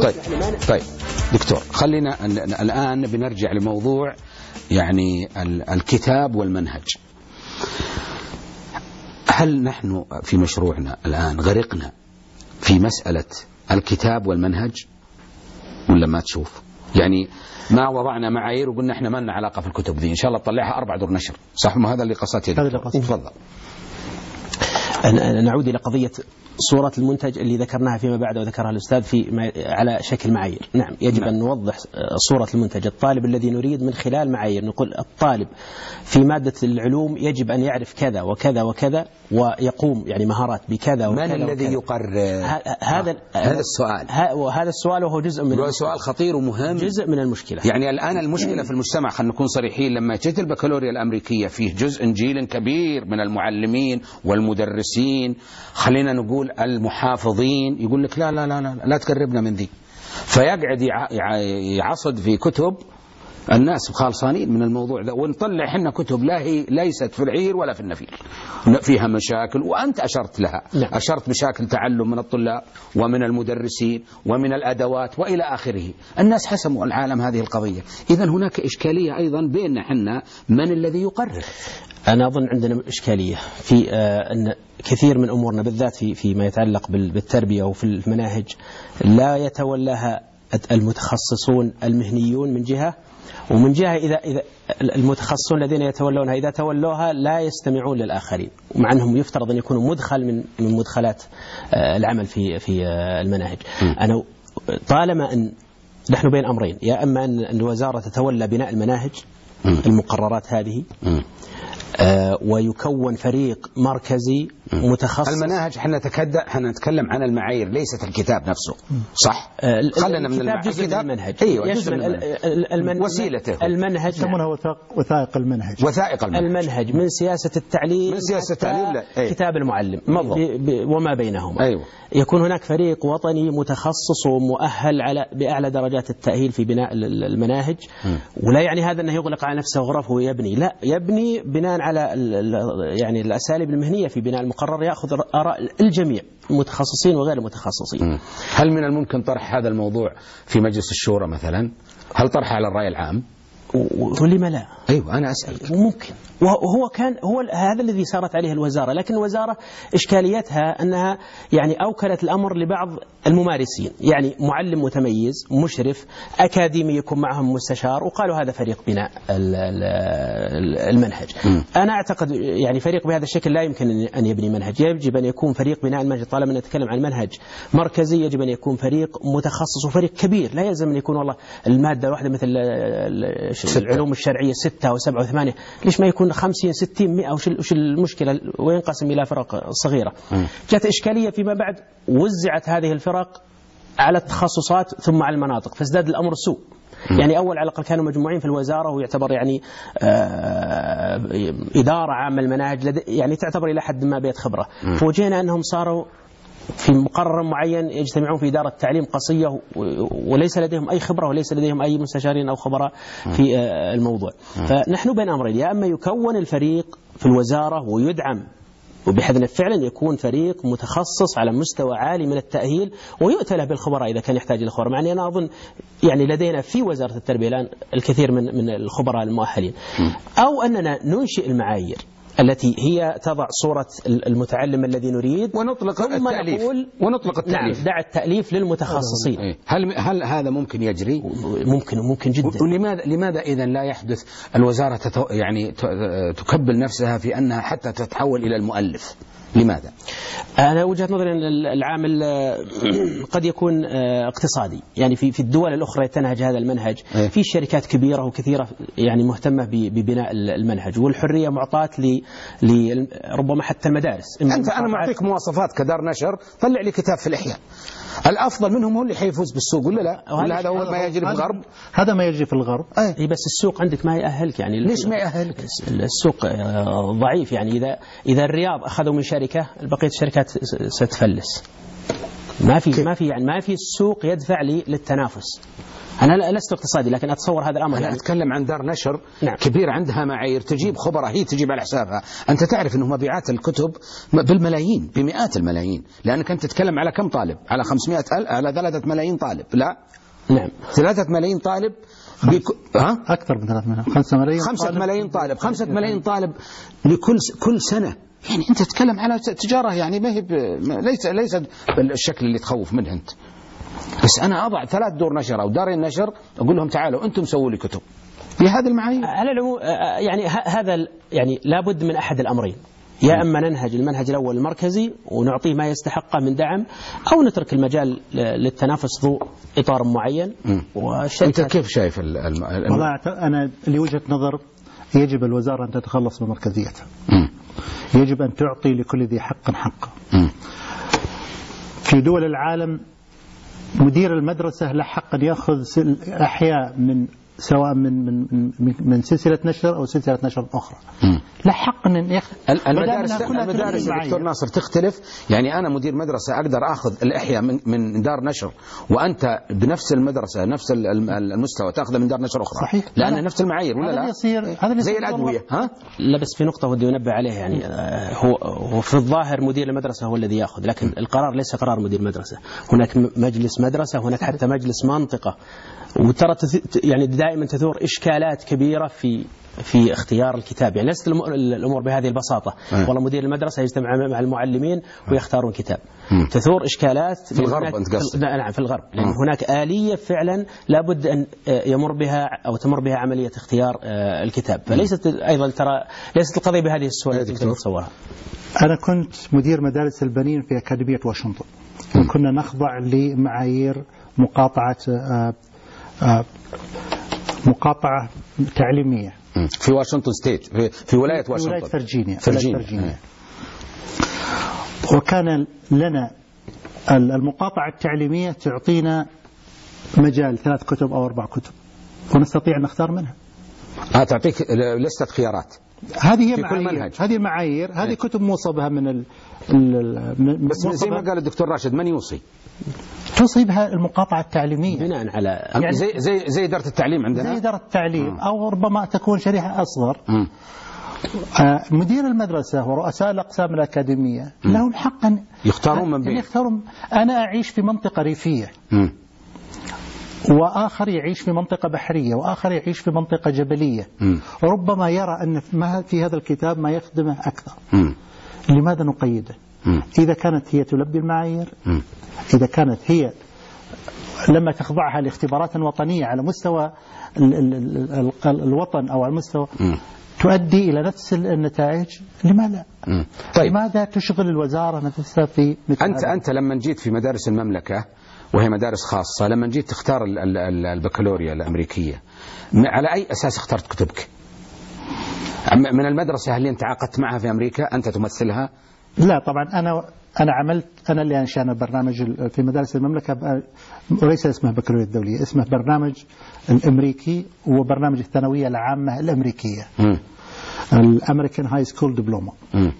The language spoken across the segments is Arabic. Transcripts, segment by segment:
طيب دكتور، خلينا الآن بنرجع لموضوع يعني الكتاب والمنهج. هل نحن في مشروعنا الآن غرقنا في مسألة الكتاب والمنهج ولا ما تشوف؟ يعني ما وضعنا معايير وقلنا احنا ما لنا علاقة في الكتب ذي، ان شاء الله تطلعها 4 دور نشر، صح؟ ما هذا اللي قصدته. تفضل. نعود إلى قضية صورة المنتج اللي ذكرناها فيما بعد وذكرها الأستاذ على شكل معايير. نعم، يجب أن نوضح صورة المنتج. الطالب الذي نريد من خلال معايير نقول الطالب في مادة العلوم يجب أن يعرف كذا وكذا وكذا ويقوم يعني مهارات بكذا وكذا. من الذي يقرر هذا السؤال؟ وهذا السؤال وهو جزء من سؤال خطير ومهم، جزء من المشكلة. يعني الآن المشكلة في المجتمع، خلينا نكون صريحين، لما جت البكالوريا الأمريكية فيه جيل كبير من المعلمين والمدرسين، خلينا نقول المحافظين، يقول لك لا لا لا لا, لا تقربنا من ذي، فيقعد يعصد في كتب الناس خالصانين من الموضوع ذا، ونطلع حنا كتب لا هي ليست في العير ولا في النفير، فيها مشاكل وأنت أشرت لها. نعم. أشرت مشاكل تعلم من الطلاب ومن المدرسين ومن الأدوات وإلى آخره. الناس حسموا العالم هذه القضية. إذن هناك إشكالية أيضا بيننا حنا، من الذي يقرر؟ أنا أظن عندنا إشكالية في أن كثير من أمورنا بالذات فيما يتعلق بالتربية وفي المناهج لا يتولاها المتخصصون المهنيون من جهة، ومن جهة إذا المتخصصون الذين يتولونها إذا تولوها لا يستمعون للآخرين، مع أنهم يفترض أن يكونوا مدخل من مدخلات العمل في المناهج. أنا طالما أن نحن بين أمرين، يا أما أن الوزارة تتولى بناء المناهج المقررات هذه ويكون فريق مركزي متخصص. المناهج احنا نتكلم عن المعايير ليست الكتاب نفسه، صح؟ خلنا من المنهج. ايوه، وسيلته. المنهج يسمونها وثائق المنهج. وثائق المنهج من سياسة التعليم، كتاب المعلم وما بينهما. أيوة. يكون هناك فريق وطني متخصص ومؤهل بأعلى درجات التأهيل في بناء المناهج. ولا يعني هذا أنه يغلق على نفسه غرفه ويبني، لا، يبني بناء على يعني الأساليب المهنية في بناء المقرر، يأخذ آراء الجميع المتخصصين وغير المتخصصين. هل من الممكن طرح هذا الموضوع في مجلس الشورى مثلا؟ هل طرح على الرأي العام؟ ولما لا؟ أيوة أنا أسأل. ممكن، هو هذا الذي سارت عليه الوزارة، لكن الوزارة إشكاليتها أنها يعني أوكلت الأمر لبعض الممارسين، يعني معلم متميز مشرف أكاديمي يكون معهم مستشار، وقالوا هذا فريق بناء المنهج. أنا أعتقد يعني فريق بهذا الشكل لا يمكن أن يبني منهج. يجب أن يكون فريق بناء المنهج، طالما نتكلم عن منهج مركزي يجب أن يكون فريق متخصص وفريق كبير. لا يلزم أن يكون والله المادة الواحدة مثل العلوم الشرعية 6 أو 7 أو 8، ليش ما يكون 50 60 100؟ وش المشكلة؟ وينقسم إلى فرق صغيرة. جاءت إشكالية فيما بعد، وزعت هذه الفرق على التخصصات ثم على المناطق، فازداد الأمر سوء. يعني أول على الأقل كانوا مجموعين في الوزارة، ويعتبر يعني إدارة عامة المناهج يعني تعتبر إلى حد ما بيت خبرة. فوجئنا أنهم صاروا في مقرر معين يجتمعون في إدارة تعليم قصية، وليس لديهم أي خبرة وليس لديهم أي مستشارين أو خبراء في الموضوع. فنحن بين أمرين، يا أما يكون الفريق في الوزارة ويدعم وبحيث أن فعلا يكون فريق متخصص على مستوى عالي من التأهيل ويؤتى له بالخبراء إذا كان يحتاج إلى خبراء. معني أنا أظن يعني لدينا في وزارة التربية الآن الكثير من الخبراء المؤهلين. أو أننا ننشئ المعايير التي هي تضع صورة المتعلم الذي نريد، ونطلق التأليف. نعم، دع التأليف للمتخصصين. هل هذا ممكن يجري؟ ممكن جدا. لماذا إذن لا يحدث الوزارة يعني تكبل نفسها في أنها حتى تتحول إلى المؤلف؟ لماذا؟ أنا وجهة نظري أن العامل قد يكون اقتصادي. يعني في الدول الأخرى تنهج هذا المنهج، في شركات كبيرة وكثيرة يعني مهتمة ببناء المنهج، والحرية معطاة ربما حتى المدارس. أنا معطيك مواصفات كدار نشر، طلع لي كتاب في الإحياء، الأفضل منهم هو اللي حيفوز بالسوق ولا لا؟ ولا هذا هو ما يجري في الغرب؟ هذا ما يجري في الغرب. بس السوق عندك ما يأهلك. يعني ليش ما يأهلك؟ السوق ضعيف. يعني إذا الرياض أخذوا من شركة، بقية الشركات ستفلس. ما في السوق يدفع لي للتنافس. أنا لست اقتصادي لكن أتصور هذا الأمر. أنا يعني أتكلم عن دار نشر نعم. كبير عندها معايير، تجيب خبراء، هي تجيب على حسابها. أنت تعرف أنه مبيعات الكتب بالملايين، بمئات الملايين، لأنك أنت تتكلم على كم طالب؟ على 500,000، على 3 ملايين طالب. لا نعم 3 ملايين طالب أكثر من 3 ملايين، 5 ملايين 5 ملايين طالب، 5 ملايين طالب كل سنة. يعني أنت تتكلم على تجارة، يعني ما هي ليس بالشكل اللي تخوف منه أنت. بس أنا أضع 3 دور نشر أو دارين نشر، أقول لهم تعالوا أنتم سووا لي كتب بهذه المعايير. على العموم يعني هذا يعني لابد من أحد الأمرين، يا أما ننهج المنهج الأول المركزي ونعطيه ما يستحقه من دعم، أو نترك المجال للتنافس ذو إطار معين. أنت كيف شايف والله أنا لوجهة نظر يجب الوزارة أن تتخلص من مركزيتها. يجب أن تعطي لكل ذي حق حقه. في دول العالم مدير المدرسة له حق أن يأخذ أحياء من سواء من سلسلة نشر أو سلسلة نشر أخرى. لا حق أن يأخذ. المدارس دكتور ناصر تختلف. يعني أنا مدير مدرسة أقدر أخذ الإحياء من دار نشر، وأنت بنفس المدرسة نفس المستوى تأخذ من دار نشر أخرى. صحيح. لأن نفس المعايير ولا لا؟ زي الأدوية. لا بس في نقطة ودي أنبه عليها. يعني هو في الظاهر مدير المدرسة هو الذي يأخذ، لكن القرار ليس قرار مدير مدرسة. هناك مجلس مدرسة، هناك حتى مجلس منطقة، وترى يعني دائما تثور إشكالات كبيرة في اختيار الكتاب. يعني ليست الأمور بهذه البساطة. والله مدير المدرسة يجتمع مع المعلمين ويختارون كتاب. تثور إشكالات في الغرب. أنت قصدك؟ نعم في الغرب، لأن هناك آلية فعلا لابد أن يمر بها أو تمر بها عملية اختيار الكتاب. فليست أيضا ترى ليست القضية بهذه السهولة التي نتصورها. أنا كنت مدير مدارس البنين في أكاديمية واشنطن، وكنا نخضع لمعايير مقاطعة تعليمية في واشنطن ستيت، في ولاية واشنطن، ولاية فرجينيا. وكان لنا المقاطعة التعليمية تعطينا مجال 3 كتب أو 4 كتب، ونستطيع أن نختار منها. تعطيك لستة خيارات. هذه هي معايير، هذه المعايير، هذه كتب موصى بها من بس زي ما قال الدكتور راشد، من يوصي؟ توصي بها المقاطعة التعليمية بناء على يعني زي إدارة التعليم عندنا، زي إدارة التعليم، أو ربما تكون شريحة أصغر. مدير المدرسة ورؤساء الأقسام الأكاديمية لهم حق أن يختارون من بين. أنا أعيش في منطقة ريفية، وآخر يعيش في منطقة بحرية، وآخر يعيش في منطقة جبلية. ربما يرى أن ما في هذا الكتاب ما يخدمه أكثر. لماذا نقيده؟ إذا كانت هي تلبي المعايير، إذا كانت هي لما تخضعها لاختبارات وطنية على مستوى الوطن أو على مستوى تؤدي إلى نفس النتائج، لماذا؟ طيب. لماذا تشغل الوزارة نفسها في مثل أنت لما جيت في مدارس المملكة وهي مدارس خاصة، لما جيت تختار البكالوريا الأمريكية، على أي أساس اخترت كتبك؟ من المدرسة اللي أنت عاقدت معها في أمريكا أنت تمثلها؟ لا طبعا أنا عملت، أنا اللي أنشأنا برنامج في مدارس المملكة، وليس اسمه بكالوريا الدولية، اسمه برنامج الأمريكي، وبرنامج الثانوية العامة الأمريكية، الأمريكان هاي سكول دبلوما.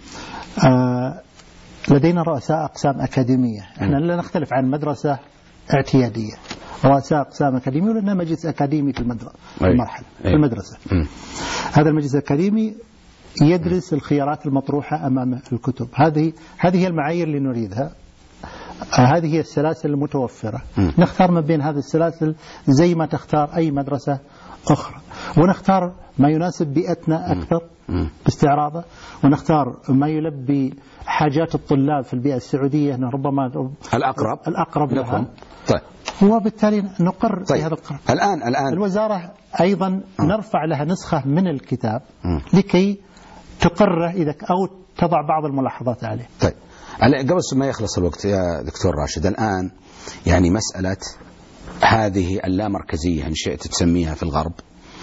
لدينا رؤساء أقسام أكاديمية، احنا لا نختلف عن مدرسة اعتيادية، رؤساء أقسام أكاديمية، ولنا مجلس أكاديمي في المرحلة في المدرسة. هذا المجلس الأكاديمي يدرس الخيارات المطروحة أمام الكتب. هذه هي المعايير اللي نريدها، هذه هي السلاسل المتوفرة. نختار من بين هذه السلاسل زي ما تختار أي مدرسة أخرى، ونختار ما يناسب بيئتنا أكثر باستعراضه، ونختار ما يلبي حاجات الطلاب في البيئة السعودية ربما الأقرب لها. طيب. وبالتالي نقر في هذا القرار. الآن الوزارة أيضا نرفع لها نسخة من الكتاب لكي تقره إذا أو تضع بعض الملاحظات عليه. طيب، قبل ما يخلص الوقت يا دكتور راشد، الآن يعني مسألة هذه اللامركزية إن شئت تسميها في الغرب،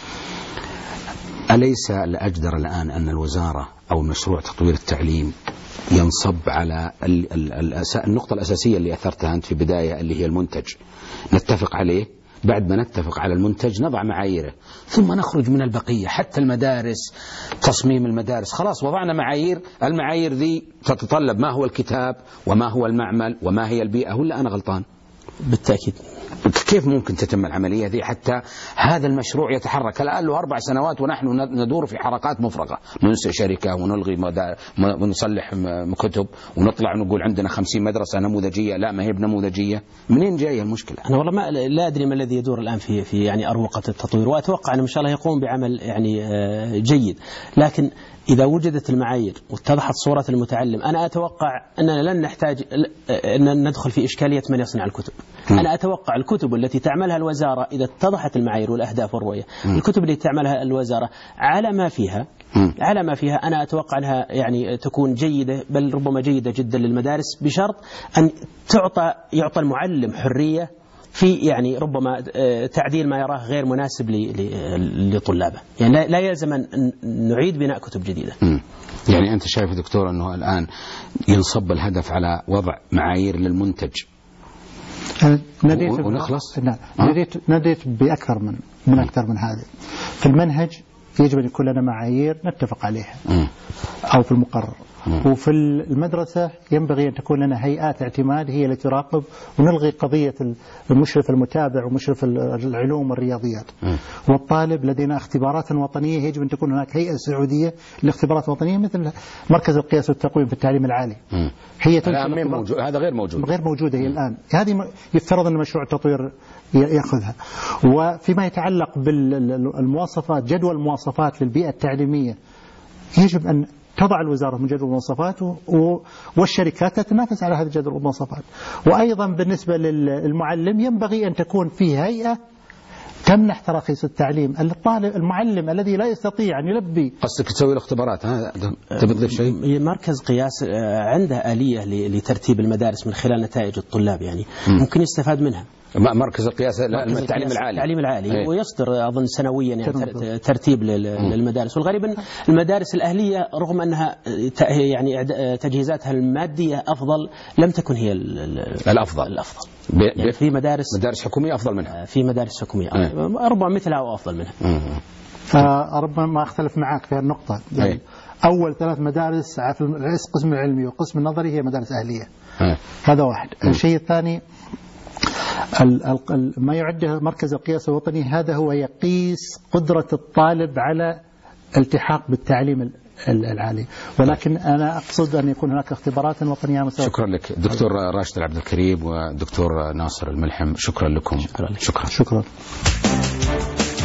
أليس الأجدر الآن أن الوزارة أو مشروع تطوير التعليم ينصب على النقطة الأساسية اللي أثرتها أنت في بداية، اللي هي المنتج، نتفق عليه، بعد ما نتفق على المنتج نضع معاييره، ثم نخرج من البقية. حتى المدارس، تصميم المدارس، خلاص وضعنا معايير، المعايير ذي تتطلب ما هو الكتاب وما هو المعمل وما هي البيئة، ولا أنا غلطان؟ بالتأكيد. كيف ممكن تتم العملية ذي حتى هذا المشروع يتحرك؟ الآن له 4 سنوات ونحن ندور في حركات مفرغة، ننشئ شركة ونلغي ونصلح كتب ونطلع نقول عندنا 50 مدرسة نموذجية. لا، ما هي بنموذجية. منين جاية المشكلة؟ أنا والله لا أدري ما الذي يدور الآن في يعني أروقة التطوير، وأتوقع أن إن شاء الله يقوم بعمل يعني جيد، لكن إذا وجدت المعايير واتضحت صورة المتعلم أنا أتوقع أننا لن نحتاج أن ندخل في إشكالية من يصنع الكتب. أنا أتوقع الكتب التي تعملها الوزارة إذا اتضحت المعايير والأهداف والرؤية، الكتب التي تعملها الوزارة على ما فيها أنا أتوقع أنها يعني تكون جيدة، بل ربما جيدة جدا للمدارس، بشرط أن يعطى المعلم حرية في يعني ربما تعديل ما يراه غير مناسب لطلابه. يعني لا يلزم أن نعيد بناء كتب جديدة. يعني أنت شايف دكتور أنه الآن ينصب الهدف على وضع معايير للمنتج ونخلص؟ نعم، نديت بأكثر من هذا. في المنهج يجب أن يكون لنا معايير نتفق عليها أو في المقرر، وفي المدرسة ينبغي أن تكون لنا هيئات اعتماد هي التي تراقب، ونلغي قضية المشرف المتابع ومشرف العلوم والرياضيات. والطالب لدينا اختبارات وطنية، يجب أن تكون هناك هيئة سعودية لاختبارات وطنية مثل مركز القياس والتقويم في التعليم العالي. هي هذا غير موجودة هي الآن. هذه يفترض أن مشروع التطوير يأخذها. وفيما يتعلق بالمواصفات، جدول المواصفات للبيئة التعليمية، يجب أن تضع الوزارة من جدول المواصفات والشركات تتنافس على هذا جدول المواصفات. وأيضا بالنسبة للمعلم ينبغي أن تكون فيه هيئة تمنح تراخيص التعليم. المعلم الذي لا يستطيع أن يلبي، قصدك تسوي الاختبارات، تبي تضيف شيء؟ مركز قياس عنده آلية لترتيب المدارس من خلال نتائج الطلاب، يعني ممكن يستفاد منها. مركز القياس التعليم العالي ويصدر أظن سنويا يعني ترتيب للمدارس. والغريب أن المدارس الأهلية رغم أنها يعني تجهيزاتها المادية أفضل، لم تكن هي الأفضل. يعني في مدارس حكومية أفضل منها، في مدارس حكومية ربما مثلها وأفضل منها. ربما ما أختلف معك في النقطة. يعني أول 3 مدارس في القسم العلمي والقسم النظري هي مدارس أهلية. هذا واحد. الشيء الثاني، ما يعده مركز القياس الوطني، هذا هو يقيس قدرة الطالب على الالتحاق بالتعليم العالي، ولكن أنا أقصد أن يكون هناك اختبارات وطنية مساوية. شكرا لك دكتور راشد العبد الكريم ودكتور ناصر الملحم، شكرا لكم. شكرا.